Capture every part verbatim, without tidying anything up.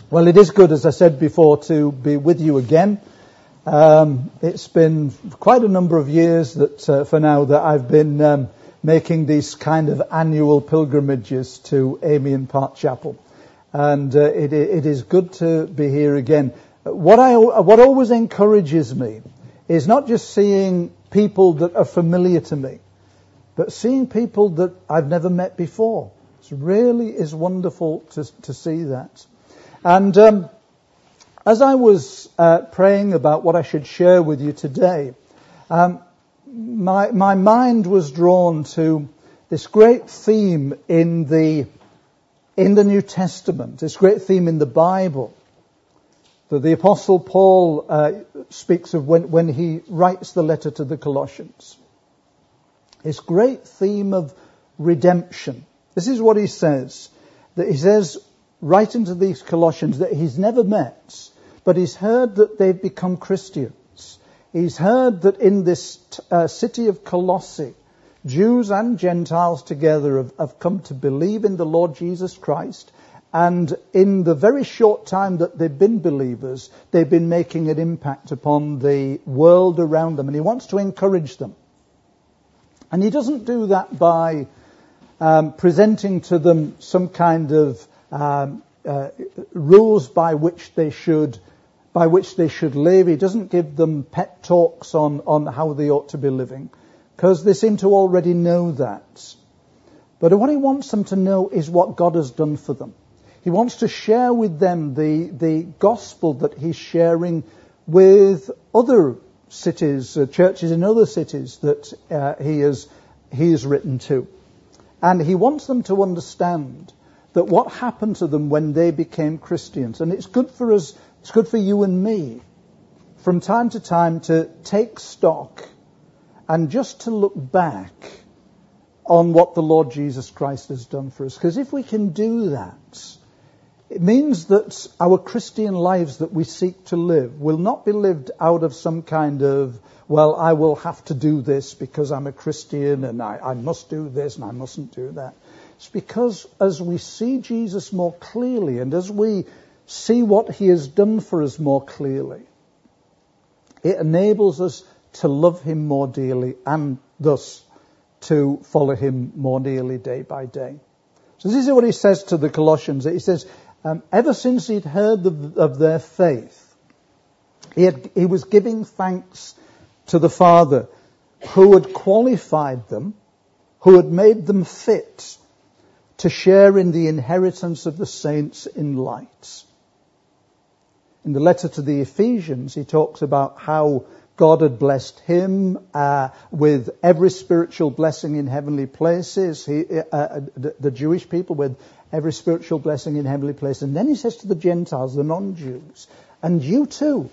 Well, it is good, as I said before, to be with you again. Um, it's been quite a number of years that, uh, for now, that I've been um, making these kind of annual pilgrimages to Amiens Park Chapel, and uh, it, it is good to be here again. What I what always encourages me is not just seeing people that are familiar to me, but seeing people that I've never met before. It really is wonderful to to see that. And um, as I was uh, praying about what I should share with you today, um, my my mind was drawn to this great theme in the in the New Testament, this great theme in the Bible that the Apostle Paul uh, speaks of when when he writes the letter to the Colossians. This great theme of redemption. This is what he says. That he says, writing to these Colossians, that he's never met, but he's heard that they've become Christians. He's heard that in this uh, city of Colossae, Jews and Gentiles together have, have come to believe in the Lord Jesus Christ. And in the very short time that they've been believers, they've been making an impact upon the world around them. And he wants to encourage them. And he doesn't do that by um, presenting to them some kind of Um, uh, rules by which they should, by which they should live. He doesn't give them pet talks on, on how they ought to be living, because they seem to already know that. But what he wants them to know is what God has done for them. He wants to share with them the, the gospel that he's sharing with other cities, uh, churches in other cities that uh, he has, he has written to. And he wants them to understand that what happened to them when they became Christians. And it's good for us, it's good for you and me, from time to time to take stock and just to look back on what the Lord Jesus Christ has done for us. Because if we can do that, it means that our Christian lives that we seek to live will not be lived out of some kind of, well, I will have to do this because I'm a Christian and I, I must do this and I mustn't do that. It's because as we see Jesus more clearly and as we see what he has done for us more clearly, it enables us to love him more dearly and thus to follow him more dearly day by day. So this is what he says to the Colossians. He says, um, ever since he'd heard of, of their faith, he, had, he was giving thanks to the Father who had qualified them, who had made them fit to share in the inheritance of the saints in light. In the letter to the Ephesians, he talks about how God had blessed him uh, with every spiritual blessing in heavenly places, he, uh, the, the Jewish people with every spiritual blessing in heavenly places. And then he says to the Gentiles, the non-Jews, and you too.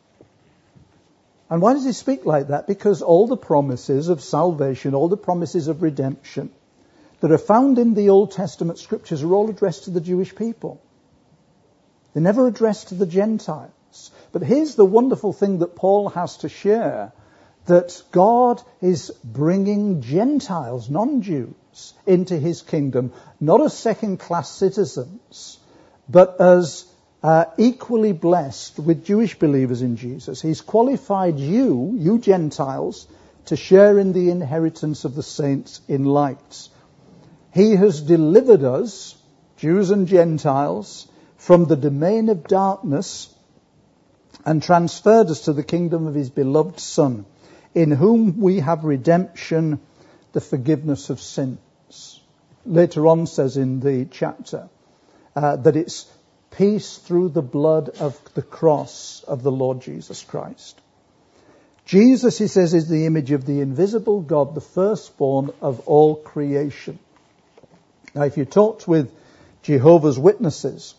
And why does he speak like that? Because all the promises of salvation, all the promises of redemption that are found in the Old Testament scriptures are all addressed to the Jewish people. They're never addressed to the Gentiles. But here's the wonderful thing that Paul has to share, that God is bringing Gentiles, non-Jews, into his kingdom, not as second-class citizens, but as uh, equally blessed with Jewish believers in Jesus. He's qualified you, you Gentiles, to share in the inheritance of the saints in light. He has delivered us, Jews and Gentiles, from the domain of darkness and transferred us to the kingdom of his beloved Son, in whom we have redemption, the forgiveness of sins. Later on says in the chapter uh, that it's peace through the blood of the cross of the Lord Jesus Christ. Jesus, he says, is the image of the invisible God, the firstborn of all creation. Now, if you talked with Jehovah's Witnesses,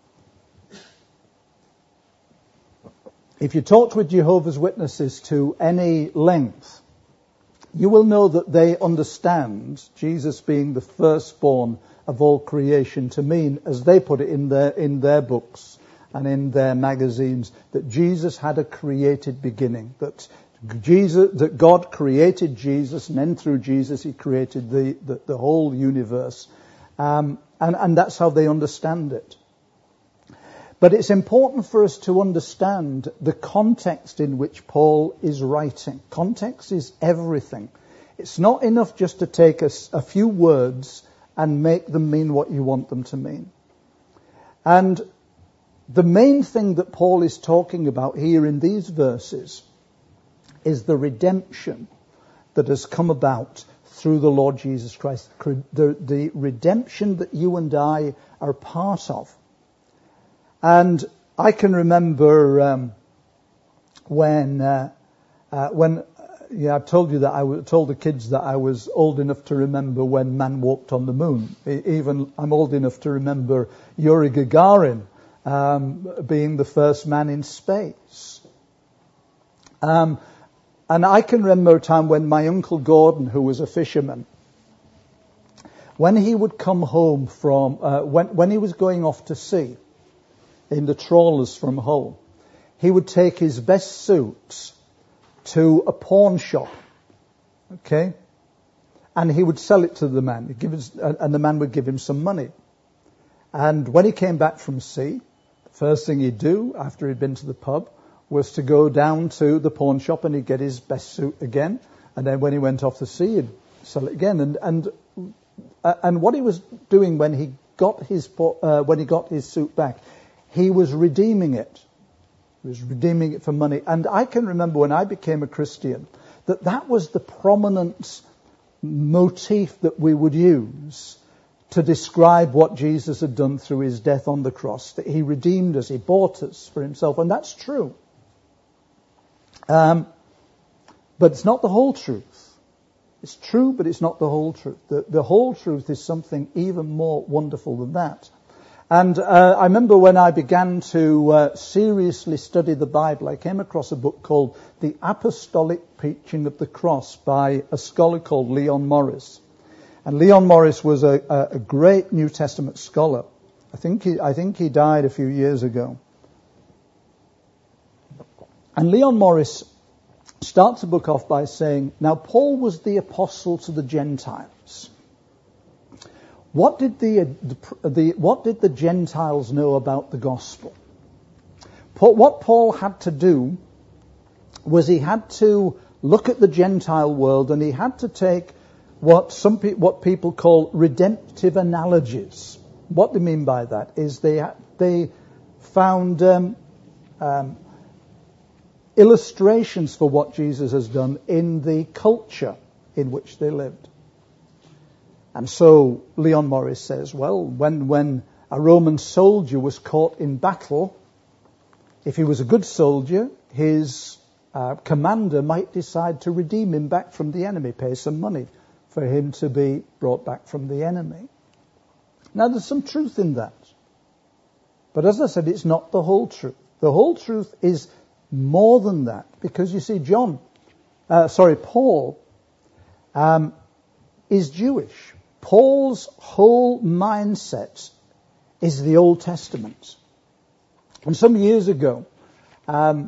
if you talked with Jehovah's Witnesses to any length, you will know that they understand Jesus being the firstborn of all creation to mean, as they put it in their in their books and in their magazines, that Jesus had a created beginning, that Jesus, that God created Jesus, and then through Jesus he created the, the, the whole universe. Um, and, and that's how they understand it. But it's important for us to understand the context in which Paul is writing. Context is everything. It's not enough just to take a, a few words and make them mean what you want them to mean. And the main thing that Paul is talking about here in these verses is the redemption that has come about through the Lord Jesus Christ. The, the redemption that you and I are part of. And I can remember um, when, uh, uh, when, yeah, I've told you that I w- told the kids that I was old enough to remember when man walked on the moon. Even I'm old enough to remember Yuri Gagarin um, being the first man in space. Um, and I can remember a time when my Uncle Gordon, who was a fisherman, when he would come home from, uh, when, when he was going off to sea, in the trawlers from home, he would take his best suits to a pawn shop, okay, and he would sell it to the man. He'd give his, and the man would give him some money. And when he came back from sea, the first thing he'd do after he'd been to the pub was to go down to the pawn shop and he'd get his best suit again. And then when he went off to sea, he'd sell it again. And and uh, and what he was doing when he got his uh, when he got his suit back, he was redeeming it. He was redeeming it for money. And I can remember when I became a Christian that that was the prominent motif that we would use to describe what Jesus had done through his death on the cross, that he redeemed us, he bought us for himself. And that's true. Um, but it's not the whole truth. It's true, but it's not the whole truth. The, the whole truth is something even more wonderful than that. And uh, I remember when I began to uh, seriously study the Bible, I came across a book called The Apostolic Preaching of the Cross by a scholar called Leon Morris. And Leon Morris was a, a, a great New Testament scholar. I think he, I think he died a few years ago. And Leon Morris starts the book off by saying, now Paul was the apostle to the Gentiles. What did the, the, the what did the Gentiles know about the gospel? Paul, what Paul had to do was he had to look at the Gentile world and he had to take what some pe- what people call redemptive analogies. What they mean by that is they they found um, um, illustrations for what Jesus has done in the culture in which they lived. And so Leon Morris says, well, when, when a Roman soldier was caught in battle, if he was a good soldier, his uh, commander might decide to redeem him back from the enemy, pay some money for him to be brought back from the enemy. Now, there's some truth in that. But as I said, it's not the whole truth. The whole truth is more than that. Because you see, John, uh, sorry, Paul um, is Jewish. Paul's whole mindset is the Old Testament. And some years ago, um,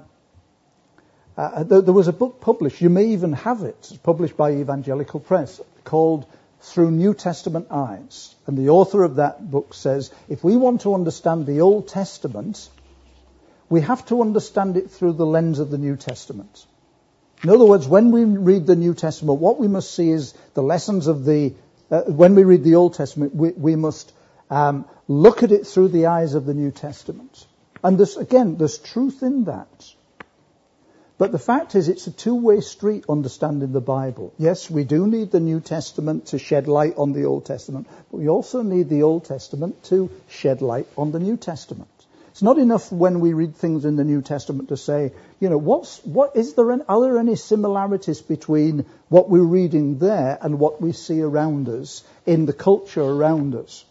uh, there, there was a book published, you may even have it, it's published by Evangelical Press, called Through New Testament Eyes. And the author of that book says, if we want to understand the Old Testament, we have to understand it through the lens of the New Testament. In other words, when we read the New Testament, what we must see is the lessons of the Uh, when we read the Old Testament, we, we must um, look at it through the eyes of the New Testament. And there's, again, there's truth in that. But the fact is, it's a two-way street understanding the Bible. Yes, we do need the New Testament to shed light on the Old Testament, but we also need the Old Testament to shed light on the New Testament. It's not enough when we read things in the New Testament to say, you know, what's, what is there, an, are there any similarities between what we're reading there and what we see around us, in the culture around us?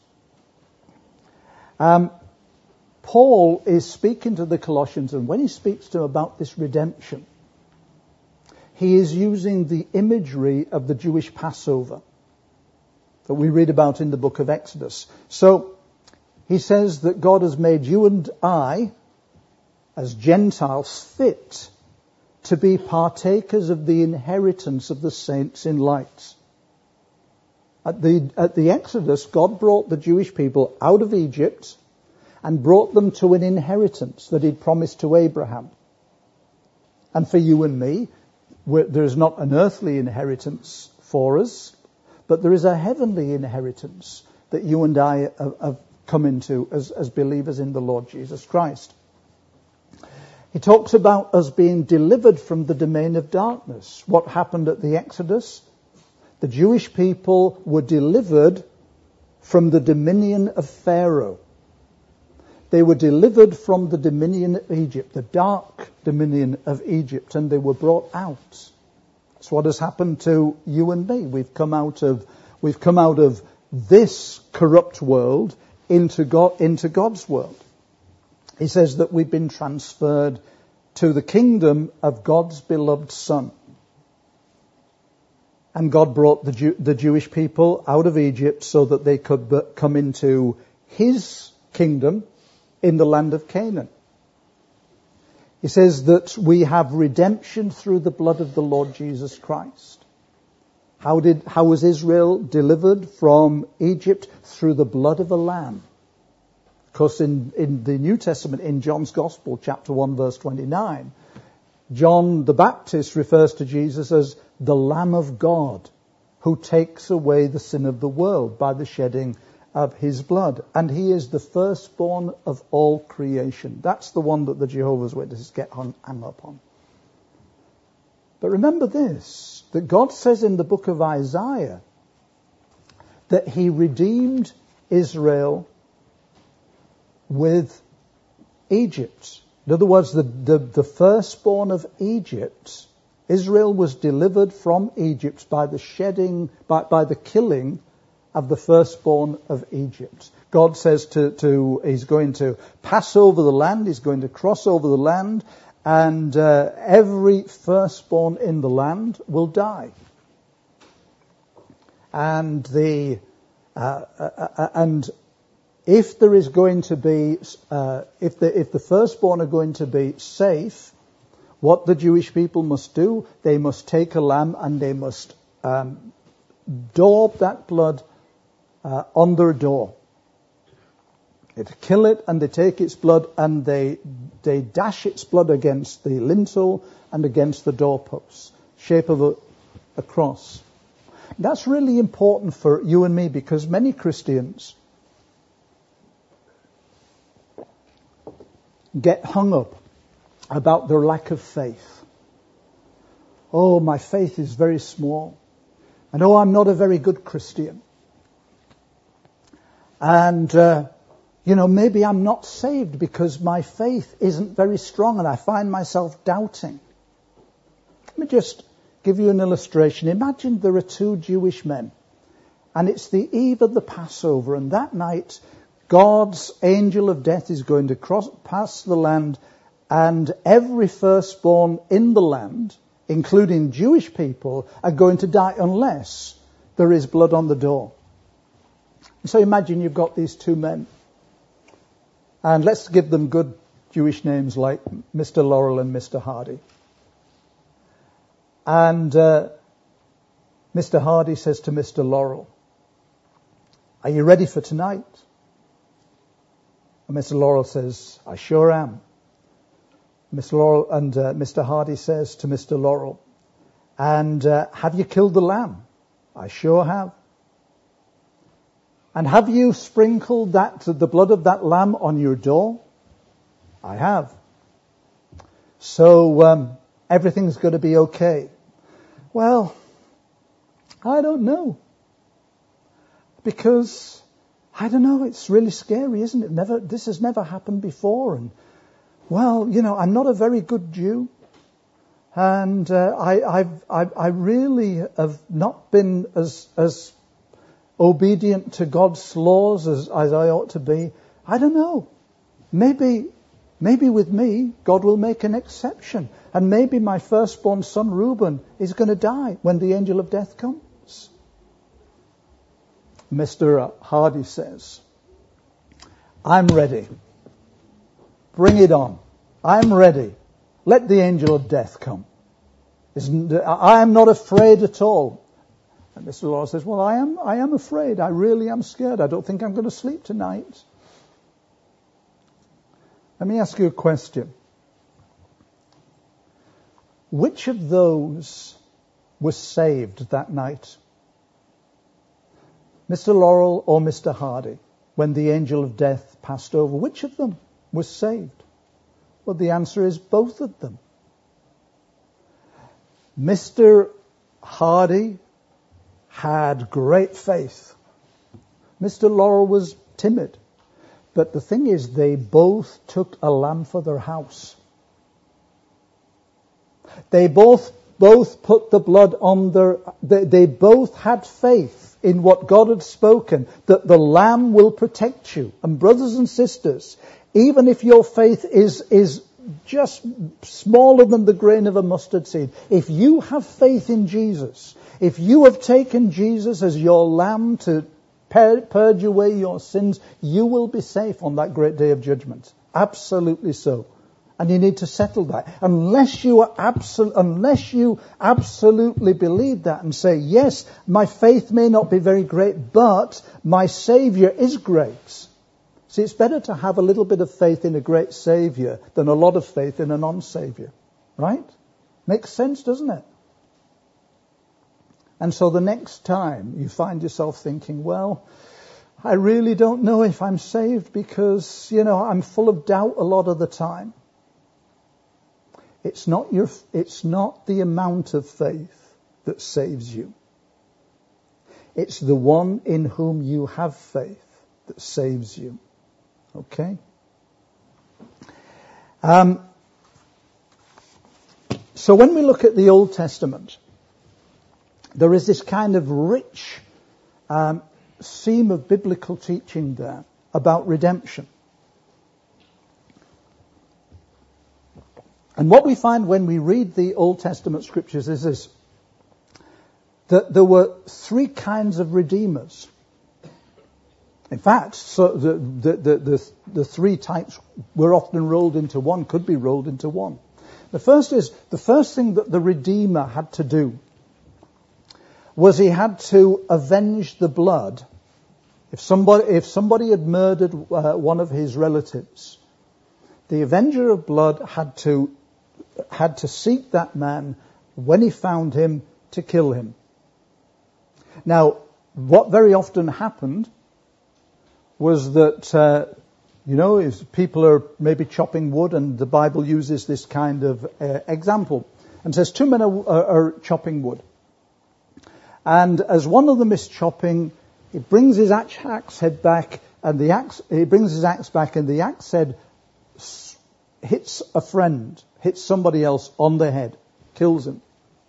Um, Paul is speaking to the Colossians, and when he speaks to them about this redemption, he is using the imagery of the Jewish Passover that we read about in the book of Exodus. So, he says that God has made you and I, as Gentiles, fit to be partakers of the inheritance of the saints in light. At the, at the Exodus, God brought the Jewish people out of Egypt, and brought them to an inheritance that he'd promised to Abraham. And for you and me, there is not an earthly inheritance for us, but there is a heavenly inheritance that you and I have, have come into as, as believers in the Lord Jesus Christ. He talks about us being delivered from the domain of darkness. What happened at the Exodus? The Jewish people were delivered from the dominion of Pharaoh. They were delivered from the dominion of Egypt, the dark dominion of Egypt, and they were brought out. That's what has happened to you and me. We've come out of, we've come out of this corrupt world into God, into God's world. He says that we've been transferred to the kingdom of God's beloved Son. And God brought the, Jew, the Jewish people out of Egypt so that they could be, come into his kingdom in the land of Canaan. He says that we have redemption through the blood of the Lord Jesus Christ. How did, how was Israel delivered from Egypt? Through the blood of a lamb. Of course, in, in the New Testament, in John's Gospel, chapter one, verse twenty-nine, John the Baptist refers to Jesus as the Lamb of God who takes away the sin of the world by the shedding of his blood. And he is the firstborn of all creation. That's the one that the Jehovah's Witnesses get hung, hung up on. But remember this, that God says in the book of Isaiah that he redeemed Israel with Egypt. In other words, the, the, the firstborn of Egypt, Israel was delivered from Egypt by the shedding, by, by the killing of the firstborn of Egypt. God says to, to, he's going to pass over the land, he's going to cross over the land, and uh, every firstborn in the land will die. And the, uh, uh, uh, and if there is going to be, uh, if the, if the firstborn are going to be safe, what the Jewish people must do, they must take a lamb and they must um, daub that blood uh, on their door. They kill it and they take its blood and they they dash its blood against the lintel and against the doorposts, shape of a, a cross. That's really important for you and me because many Christians get hung up about their lack of faith. Oh, my faith is very small. And oh, I'm not a very good Christian. And, uh, you know, maybe I'm not saved because my faith isn't very strong and I find myself doubting. Let me just give you an illustration. Imagine there are two Jewish men and it's the eve of the Passover, and that night God's angel of death is going to cross past the land, and every firstborn in the land, including Jewish people, are going to die unless there is blood on the door. So imagine you've got these two men. And let's give them good Jewish names like Mister Laurel and Mister Hardy. And uh, Mister Hardy says to Mister Laurel, "Are you ready for tonight?" And Mister Laurel says, "I sure am." Mister Laurel and uh, Mister Hardy says to Mister Laurel, "And uh, have you killed the lamb?" "I sure have." "And have you sprinkled that the blood of that lamb on your door?" "I have." "So um, everything's going to be okay." "Well, I don't know. Because, I don't know, it's really scary, isn't it? Never, this has never happened before. And, well, you know, I'm not a very good Jew. And uh, I, I've, I, I really have not been as, as obedient to God's laws as, as I ought to be. I don't know. Maybe, maybe with me, God will make an exception. And maybe my firstborn son, Reuben, is going to die when the angel of death comes." Mister Hardy says, "I'm ready. Bring it on. I'm ready. Let the angel of death come. I am not afraid at all." And Mister Laurel says, "Well, I am, I am afraid. I really am scared. I don't think I'm going to sleep tonight." Let me ask you a question. Which of those was saved that night? Mister Laurel or Mister Hardy, when the angel of death passed over? Which of them was saved? Well, the answer is both of them. Mister Hardy had great faith. Mister Laurel was timid. But the thing is, they both took a lamb for their house. They both both put the blood on their... They, they both had faith in what God had spoken, that the lamb will protect you. And brothers and sisters, even if your faith is, is just smaller than the grain of a mustard seed, if you have faith in Jesus, if you have taken Jesus as your lamb to purge away your sins, you will be safe on that great day of judgment. Absolutely so. And you need to settle that. Unless you are absolute, unless you absolutely believe that and say, yes, my faith may not be very great, but my Savior is great. See, it's better to have a little bit of faith in a great Savior than a lot of faith in a non-Savior. Right? Makes sense, doesn't it? And so the next time you find yourself thinking, well, I really don't know if I'm saved because, you know, I'm full of doubt a lot of the time. It's not your, it's not the amount of faith that saves you. It's the one in whom you have faith that saves you. Okay? Um, so when we look at the Old Testament, there is this kind of rich um, seam of biblical teaching there about redemption. And what we find when we read the Old Testament scriptures is this, that there were three kinds of redeemers. In fact, so the, the, the, the, the three types were often rolled into one, could be rolled into one. The first is, the first thing that the redeemer had to do was he had to avenge the blood. If somebody, if somebody had murdered uh, one of his relatives, the avenger of blood had to had to seek that man when he found him to kill him. Now, what very often happened was that, uh, you know, if people are maybe chopping wood, and the Bible uses this kind of uh, example, and says two men are, are, are chopping wood. And as one of them is chopping, he brings his axe head back, and the axe, he brings his axe back, and the axe head hits a friend, hits somebody else on the head, kills him.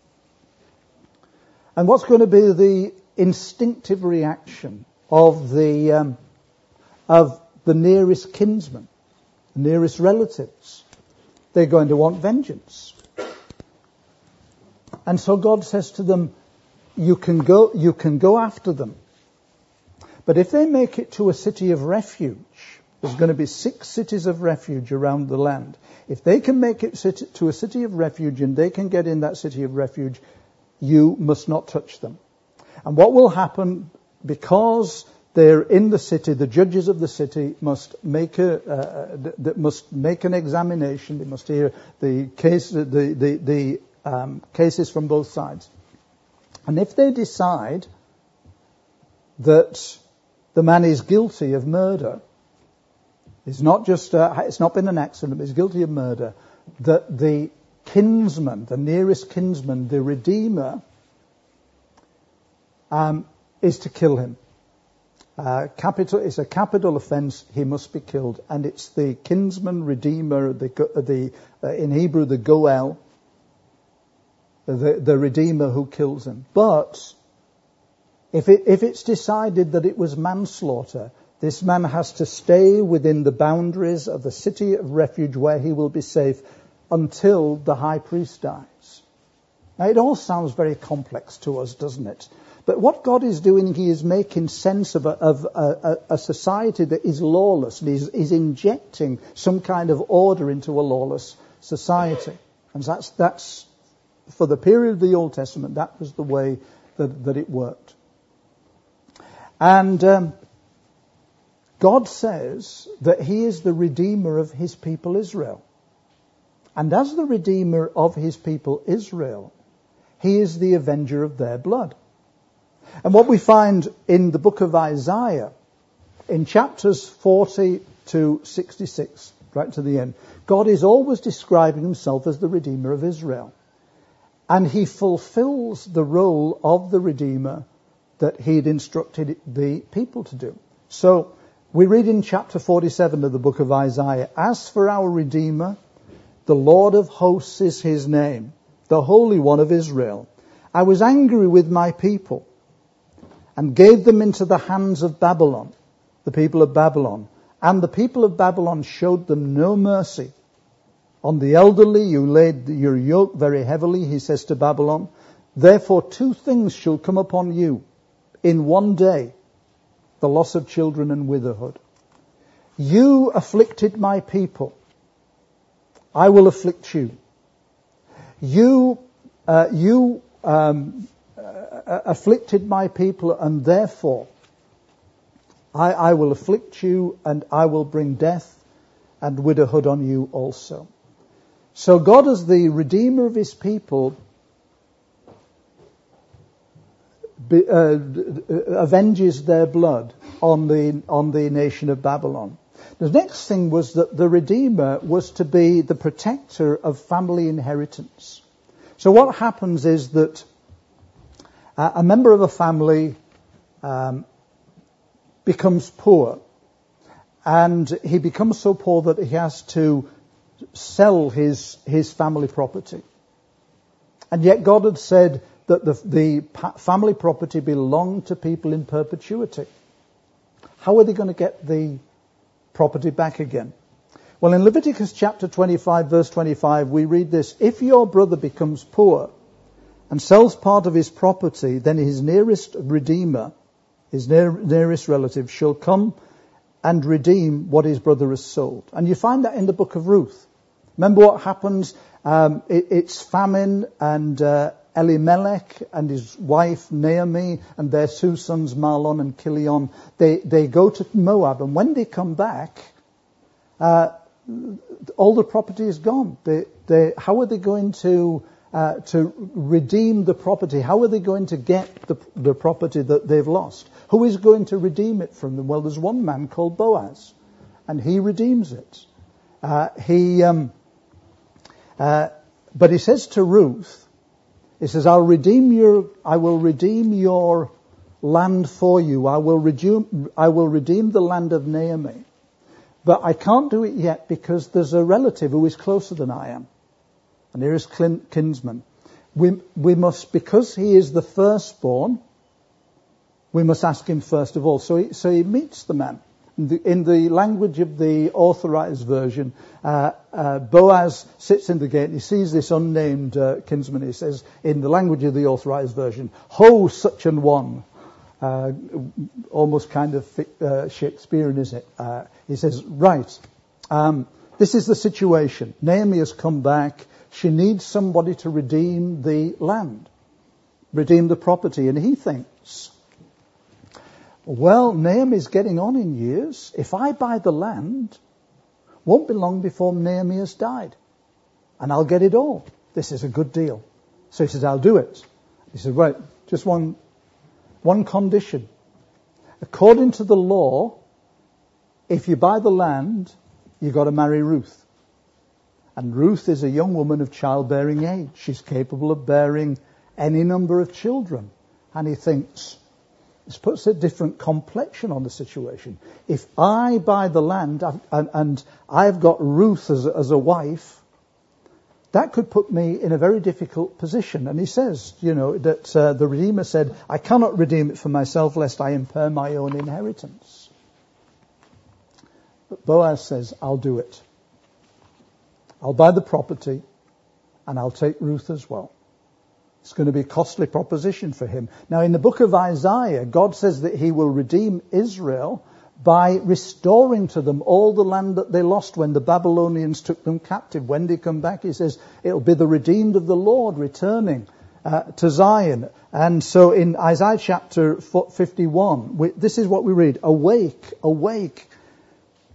And what's going to be the instinctive reaction of the um, of the nearest kinsmen, the nearest relatives? They're going to want vengeance. And so God says to them, you can go, you can go after them. But if they make it to a city of refuge, there's going to be six cities of refuge around the land. If they can make it to a city of refuge and they can get in that city of refuge, you must not touch them. And what will happen, because they're in the city, the judges of the city must make a uh, must make an examination. They must hear the case, the the the um, cases from both sides. And if they decide that the man is guilty of murder, it's not just uh, it's not been an accident, but he's guilty of murder, that the kinsman, the nearest kinsman, the redeemer, um, is to kill him. Uh, capital it's a capital offence. He must be killed, and it's the kinsman redeemer, the the uh, in Hebrew the goel, the the redeemer who kills him. But if it if it's decided that it was manslaughter, this man has to stay within the boundaries of the city of refuge where he will be safe until the high priest dies. Now, it all sounds very complex to us, doesn't it? But what God is doing, he is making sense of a, of a, a society that is lawless, and he's, he's injecting some kind of order into a lawless society. And that's, that's, for the period of the Old Testament, that was the way that, that it worked. And um, God says that he is the Redeemer of his people Israel. And as the Redeemer of his people Israel, he is the avenger of their blood. And what we find in the book of Isaiah, in chapters forty to sixty-six, right to the end, God is always describing himself as the Redeemer of Israel. And he fulfills the role of the Redeemer that he'd instructed the people to do. So we read in chapter forty-seven of the book of Isaiah, "As for our Redeemer, the Lord of hosts is his name, the Holy One of Israel. I was angry with my people and gave them into the hands of Babylon," the people of Babylon. "And the people of Babylon showed them no mercy. On the elderly you laid your yoke very heavily," he says to Babylon. "Therefore two things shall come upon you in one day, the loss of children and widowhood. You afflicted my people, I will afflict you. You, uh, you um, uh, afflicted my people, and therefore I, I will afflict you, and I will bring death and widowhood on you also." So God, as the Redeemer of his people, be, uh, avenges their blood on the on the nation of Babylon. The next thing was that the Redeemer was to be the protector of family inheritance. So what happens is that uh, a member of a family um, becomes poor, and he becomes so poor that he has to sell his his family property. And yet God had said that the, the family property belonged to people in perpetuity. How are they going to get the property back again? Well, in Leviticus chapter twenty-five, verse twenty-five, we read this: "If your brother becomes poor and sells part of his property, then his nearest redeemer, his near, nearest relative, shall come and redeem what his brother has sold." And you find that in the book of Ruth. Remember what happens? Um, it, it's famine, and uh, Elimelech and his wife Naomi and their two sons Mahlon and Chilion, they, they go to Moab, and when they come back, uh, all the property is gone. They, they, how are they going to uh, to redeem the property? How are they going to get the, the property that they've lost? Who is going to redeem it from them? Well, there's one man called Boaz, and he redeems it. Uh, he, um, uh, but he says to Ruth, he says, "I'll redeem your, I will redeem your land for you. I will redeem, I will redeem the land of Naomi. But I can't do it yet because there's a relative who is closer than I am, a nearest kinsman. We, we must, because he is the firstborn, we must ask him first of all." So he, so he meets the man. In the, in the language of the authorized version, uh, uh, Boaz sits in the gate and he sees this unnamed uh, kinsman. He says, in the language of the authorized version, "Ho, such an one." Uh, almost kind of uh, Shakespearean, is it? Uh, he says, "Right, um, this is the situation. Naomi has come back. She needs somebody to redeem the land, redeem the property." And he thinks, well, Naomi's getting on in years. If I buy the land, won't be long before Naomi has died, and I'll get it all. This is a good deal. So he says, "I'll do it." He said, "Right, just one, one condition. According to the law, if you buy the land, you've got to marry Ruth. And Ruth is a young woman of childbearing age. She's capable of bearing any number of children." And he thinks, this puts a different complexion on the situation. If I buy the land and, and I've got Ruth as a, as a wife, that could put me in a very difficult position. And he says, you know, that uh, the Redeemer said, "I cannot redeem it for myself lest I impair my own inheritance." But Boaz says, "I'll do it. I'll buy the property and I'll take Ruth as well." It's going to be a costly proposition for him. Now, in the book of Isaiah, God says that he will redeem Israel by restoring to them all the land that they lost when the Babylonians took them captive. When they come back, he says, it'll be the redeemed of the Lord returning uh, to Zion. And so in Isaiah chapter fifty-one, we, this is what we read: "Awake, awake,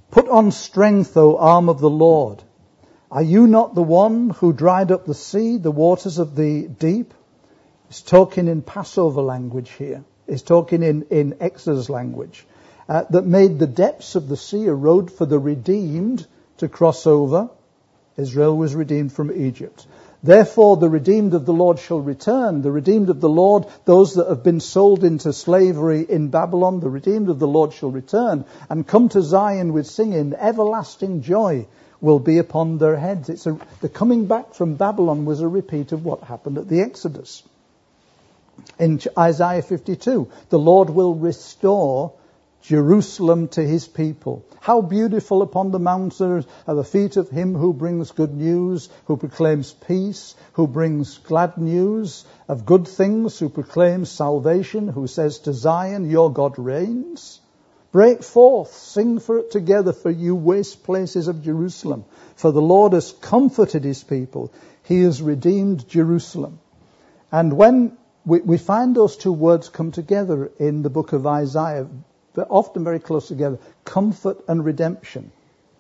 Put on strength, O arm of the Lord. Are you not the one who dried up the sea, the waters of the deep? He's talking in Passover language here. He's talking in, in Exodus language. Uh, that made the depths of the sea a road for the redeemed to cross over. Israel was redeemed from Egypt. Therefore the redeemed of the Lord shall return. The redeemed of the Lord, those that have been sold into slavery in Babylon, the redeemed of the Lord shall return and come to Zion with singing. Everlasting joy will be upon their heads. It's a, the coming back from Babylon was a repeat of what happened at the Exodus. In Isaiah fifty-two, the Lord will restore Jerusalem to his people. How beautiful upon the mountains are the feet of him who brings good news, who proclaims peace, who brings glad news of good things, who proclaims salvation, who says to Zion, your God reigns. Break forth, sing for it together, for you waste places of Jerusalem. For the Lord has comforted his people. He has redeemed Jerusalem. And when we, we find those two words come together in the book of Isaiah, they're often very close together. Comfort and redemption.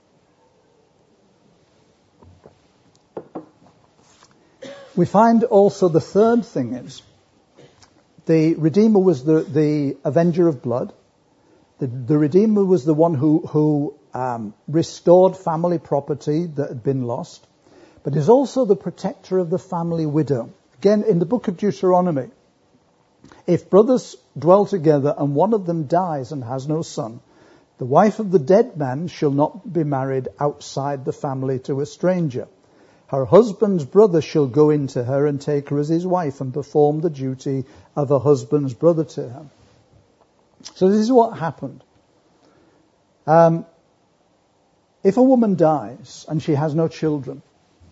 We find also the third thing is the Redeemer was the, the avenger of blood. The, the Redeemer was the one who, who um, restored family property that had been lost. But is also the protector of the family widow. Again, in the book of Deuteronomy, if brothers dwell together and one of them dies and has no son, the wife of the dead man shall not be married outside the family to a stranger. Her husband's brother shall go into her and take her as his wife and perform the duty of a husband's brother to her. So this is what happened. Um, if a woman dies and she has no children,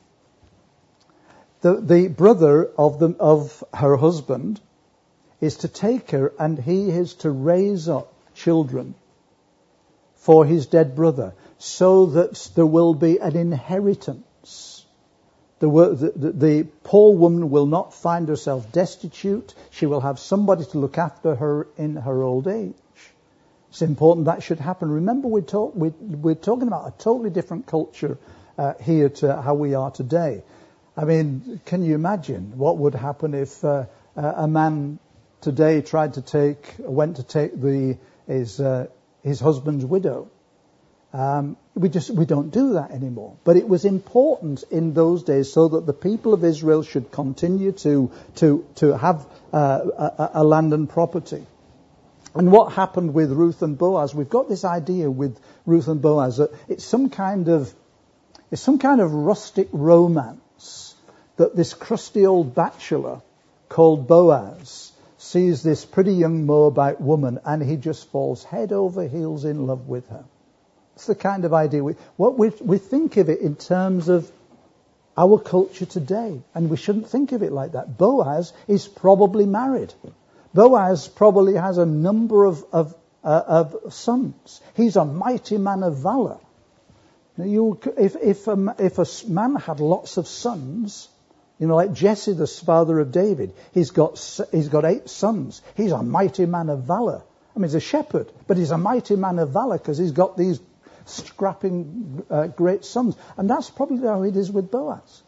the, the brother of, the, of her husband is to take her and he is to raise up children for his dead brother so that there will be an inheritance. The, the, the poor woman will not find herself destitute. She will have somebody to look after her in her old age. It's important that should happen. Remember, we talk, we, we're talking about a totally different culture uh, here to how we are today. I mean, can you imagine what would happen if uh, a man today tried to take, went to take the his uh, his husband's widow? Um, we just we don't do that anymore. But it was important in those days so that the people of Israel should continue to to to have uh, a, a land and property. And what happened with Ruth and Boaz? We've got this idea with Ruth and Boaz that it's some kind of it's some kind of rustic romance that this crusty old bachelor called Boaz sees this pretty young Moabite woman and he just falls head over heels in love with her. It's the kind of idea we what we we think of it in terms of our culture today, and we shouldn't think of it like that. Boaz is probably married. Boaz probably has a number of of, uh, of sons. He's a mighty man of valor. Now you, if if a, if a man had lots of sons, you know, like Jesse, the father of David, he's got he's got eight sons. He's a mighty man of valor. I mean, he's a shepherd, but he's a mighty man of valor because he's got these scrapping uh, great sons. And that's probably how it is with Boaz.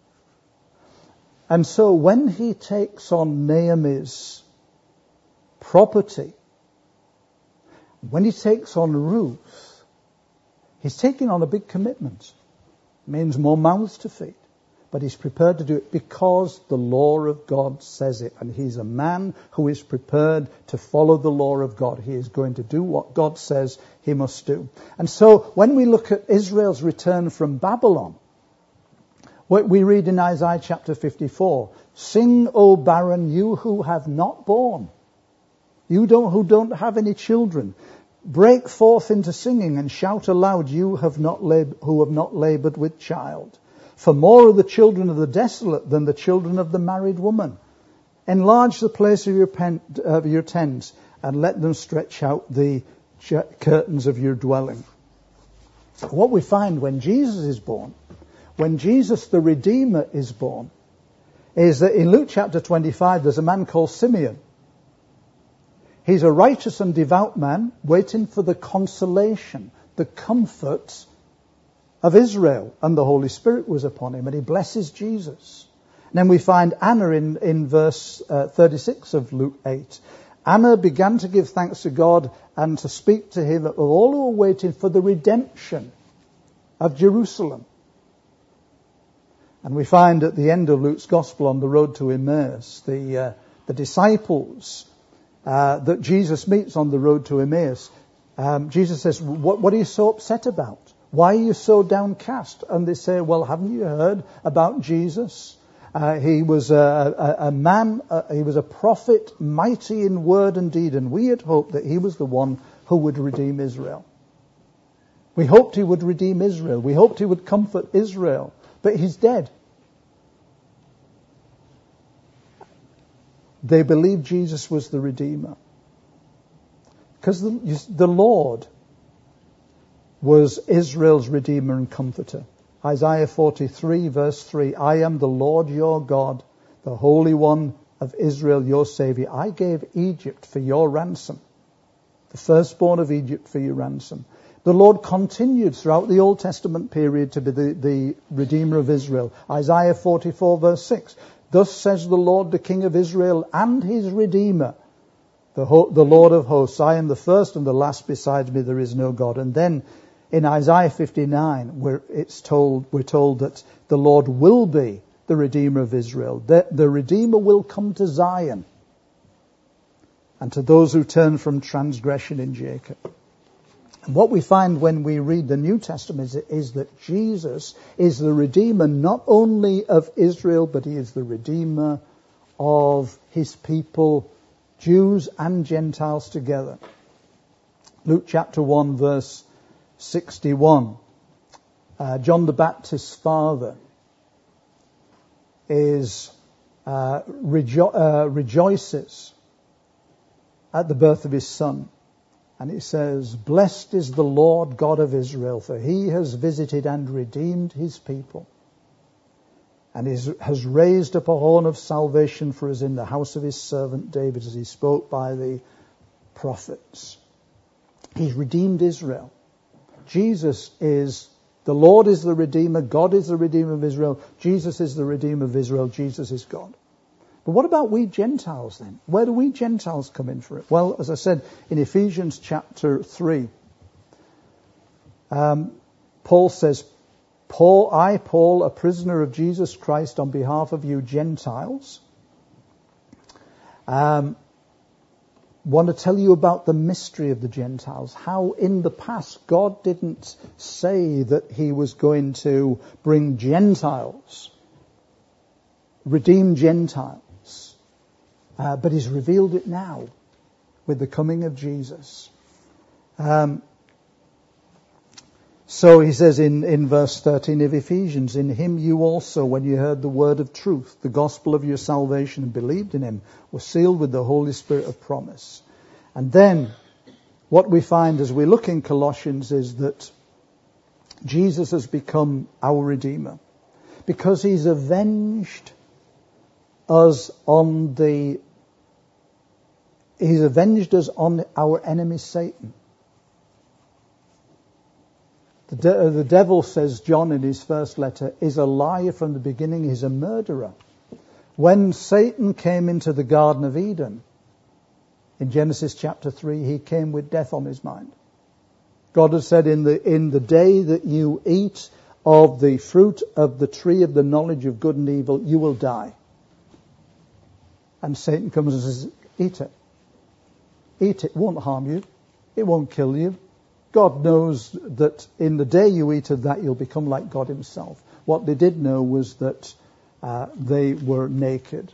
And so when he takes on Naomi's property, when he takes on Ruth, he's taking on a big commitment. It means more mouths to feed. But he's prepared to do it because the law of God says it. And he's a man who is prepared to follow the law of God. He is going to do what God says he must do. And so when we look at Israel's return from Babylon, what we read in Isaiah chapter fifty-four, "Sing, O barren, you who have not borne, you don't, who don't have any children. Break forth into singing and shout aloud, you have not lab- who have not labored with child. For more are the children of the desolate than the children of the married woman. Enlarge the place of your, pen, of your tents and let them stretch out the ch- curtains of your dwelling." What we find when Jesus is born, when Jesus the Redeemer is born, is that in Luke chapter twenty-five there's a man called Simeon. He's a righteous and devout man waiting for the consolation, the comfort of Israel, and the Holy Spirit was upon him, and he blesses Jesus. And then we find Anna in, in verse uh, thirty-six of Luke eight. Anna began to give thanks to God and to speak to him of all who were waiting for the redemption of Jerusalem. And we find at the end of Luke's Gospel on the road to Emmaus, the, uh, the disciples uh, that Jesus meets on the road to Emmaus, um, Jesus says, what, what are you so upset about? Why are you so downcast? And they say, well, haven't you heard about Jesus? Uh, he was a, a, a man, uh, he was a prophet, mighty in word and deed, and we had hoped that he was the one who would redeem Israel. We hoped he would redeem Israel. We hoped he would comfort Israel. But he's dead. They believed Jesus was the Redeemer. Because the, the Lord was Israel's Redeemer and Comforter. Isaiah forty-three verse three, I am the Lord your God, the Holy One of Israel your Saviour. I gave Egypt for your ransom, the firstborn of Egypt for your ransom. The Lord continued throughout the Old Testament period to be the, the Redeemer of Israel. Isaiah forty-four verse six, thus says the Lord, the King of Israel and his Redeemer, the, ho- the Lord of hosts. I am the first and the last, besides me there is no God. And then in Isaiah fifty-nine, where it's told, we're told that the Lord will be the Redeemer of Israel. The, the Redeemer will come to Zion and to those who turn from transgression in Jacob. And what we find when we read the New Testament is, is that Jesus is the Redeemer not only of Israel, but he is the Redeemer of his people, Jews and Gentiles together. Luke chapter one verse sixty-one. Uh, John the Baptist's father is uh, rejo- uh, rejoices at the birth of his son. And he says, blessed is the Lord God of Israel, for he has visited and redeemed his people, and is, has raised up a horn of salvation for us in the house of his servant David, as he spoke by the prophets. He's redeemed Israel. Jesus is, the Lord is the Redeemer, God is the Redeemer of Israel, Jesus is the Redeemer of Israel, Jesus is God. But what about we Gentiles then? Where do we Gentiles come in for it? Well, as I said, in Ephesians chapter three, um, Paul says, Paul, I, Paul, a prisoner of Jesus Christ, on behalf of you Gentiles, um, want to tell you about the mystery of the Gentiles, how in the past God didn't say that he was going to bring Gentiles, redeem Gentiles, uh, but he's revealed it now with the coming of Jesus. Um, so he says in, in verse thirteen of Ephesians, in him you also, when you heard the word of truth, the gospel of your salvation, and believed in him, were sealed with the Holy Spirit of promise. And then what we find as we look in Colossians is that Jesus has become our Redeemer because he's avenged us on the, he's avenged us on our enemy Satan. The, de- the devil, says John in his first letter, is a liar from the beginning. He's a murderer. When Satan came into the Garden of Eden, in Genesis chapter three, he came with death on his mind. God has said, in the, in the day that you eat of the fruit of the tree of the knowledge of good and evil, you will die. And Satan comes and says, eat it. Eat it. It won't harm you. It won't kill you. God knows that in the day you eat of that, you'll become like God himself. What they did know was that uh, they were naked.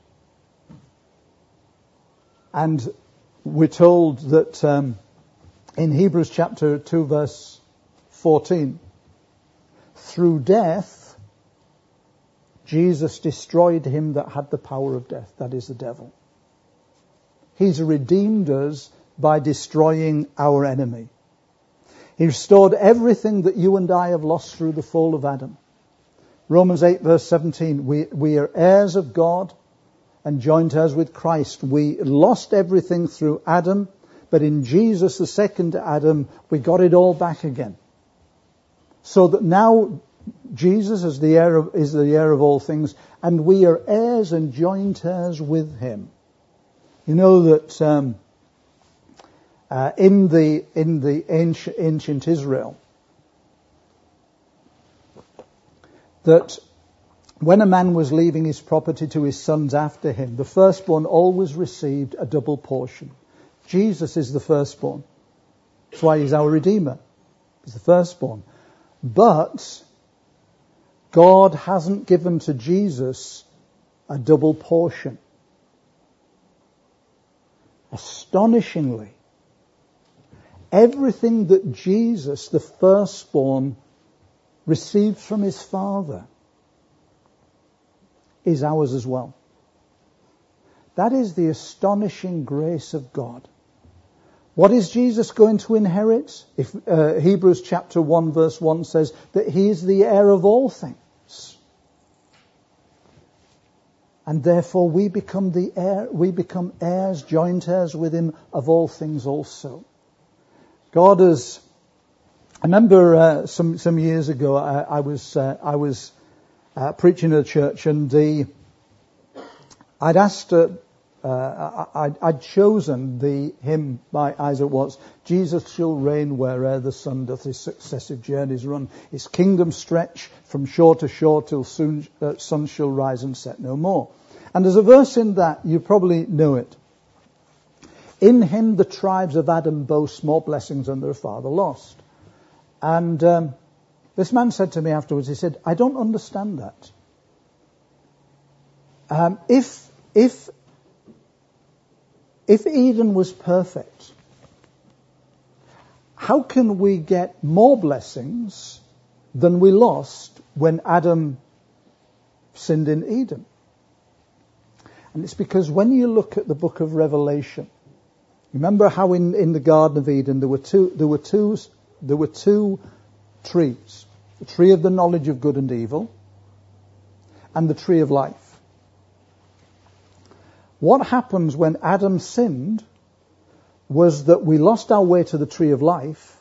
And we're told that um, in Hebrews chapter two, verse fourteen, through death, Jesus destroyed him that had the power of death, that is the devil. He's redeemed us by destroying our enemy. He restored everything that you and I have lost through the fall of Adam. Romans eight verse seventeen, we, we are heirs of God and joint heirs with Christ. We lost everything through Adam, but in Jesus, the second Adam, we got it all back again. So that now Jesus is the heir of, is the heir of all things, and we are heirs and joint heirs with him. You know that um, uh, in the in the ancient, ancient Israel, that when a man was leaving his property to his sons after him, the firstborn always received a double portion. Jesus is the firstborn. That's why he's our Redeemer. He's the firstborn. But God hasn't given to Jesus a double portion. Astonishingly, everything that Jesus, the firstborn, received from his Father is ours as well. That is the astonishing grace of God. What is Jesus going to inherit? If uh, Hebrews chapter one verse one says that he is the heir of all things. And therefore we become the heir, we become heirs, joint heirs with him of all things also. God has, I remember uh, some some years ago I, I was uh, I was uh, preaching at a church, and the I'd asked uh, uh, I'd, I'd chosen the hymn by Isaac Watts, Jesus shall reign where'er the sun doth his successive journeys run. His kingdom stretch from shore to shore till soon uh, sun shall rise and set no more. And there's a verse in that, you probably know it. In him the tribes of Adam boast more blessings than their father lost. And um, this man said to me afterwards, he said, I don't understand that. Um, if if if Eden was perfect, how can we get more blessings than we lost when Adam sinned in Eden? And it's because when you look at the book of Revelation, remember how in, in the Garden of Eden there were two there were two there were two trees, the tree of the knowledge of good and evil, and the tree of life. What happens when Adam sinned was that we lost our way to the tree of life,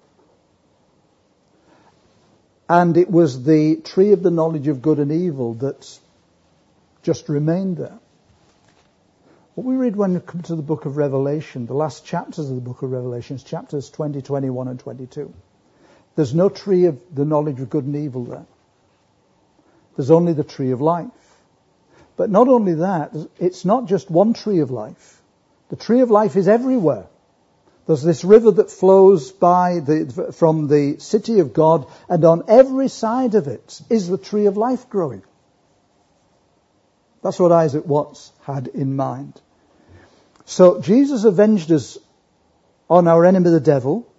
and it was the tree of the knowledge of good and evil that just remained there. What we read when we come to the book of Revelation, the last chapters of the book of Revelation, is chapters twenty, twenty-one, and twenty-two. There's no tree of the knowledge of good and evil there. There's only the tree of life. But not only that, it's not just one tree of life. The tree of life is everywhere. There's this river that flows by the, from the city of God, and on every side of it is the tree of life growing. That's what Isaac Watts had in mind. So Jesus avenged us on our enemy the devil.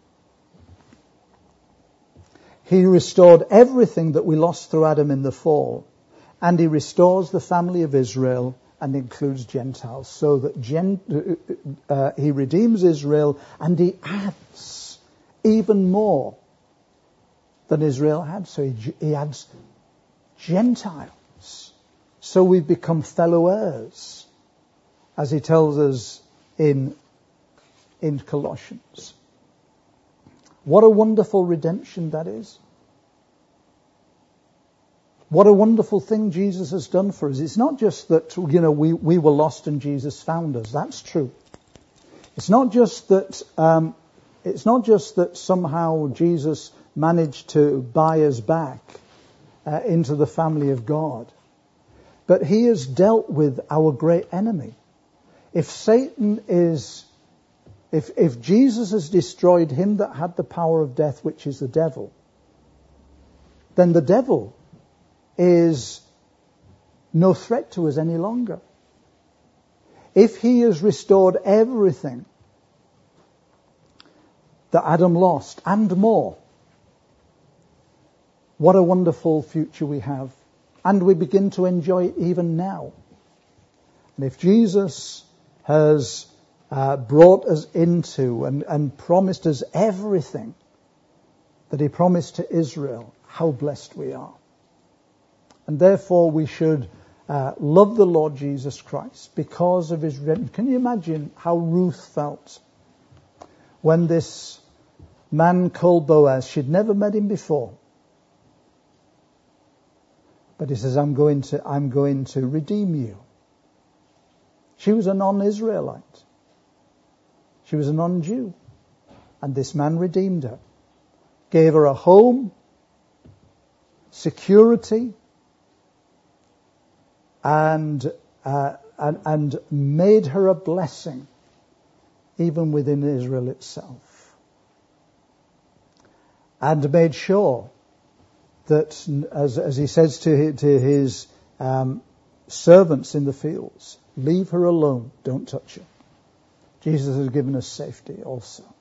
He restored everything that we lost through Adam in the fall. And he restores the family of Israel and includes Gentiles. So that gen, uh, he redeems Israel and he adds even more than Israel had. So he, he adds Gentiles. So we become fellow heirs, as he tells us in, in Colossians. What a wonderful redemption that is. What a wonderful thing Jesus has done for us. It's not just that, you know, we, we were lost and Jesus found us. That's true. It's not just that, um, it's not just that somehow Jesus managed to buy us back uh, into the family of God. But he has dealt with our great enemy. If Satan is, if, if Jesus has destroyed him that had the power of death, which is the devil, then the devil is no threat to us any longer. If he has restored everything that Adam lost and more, what a wonderful future we have. And we begin to enjoy it even now. And if Jesus has uh, brought us into and, and promised us everything that he promised to Israel, how blessed we are. And therefore we should uh, love the Lord Jesus Christ because of his redemption. Can you imagine how Ruth felt when this man called Boaz, she'd never met him before, But he says, I'm going to, I'm going to redeem you. She was a non-Israelite. She was a non-Jew. And this man redeemed her. Gave her a home, security, and, uh, and, and made her a blessing, even within Israel itself. And made sure that, as, as he says to his, to his um, servants in the fields, leave her alone, don't touch her. Jesus has given us safety also.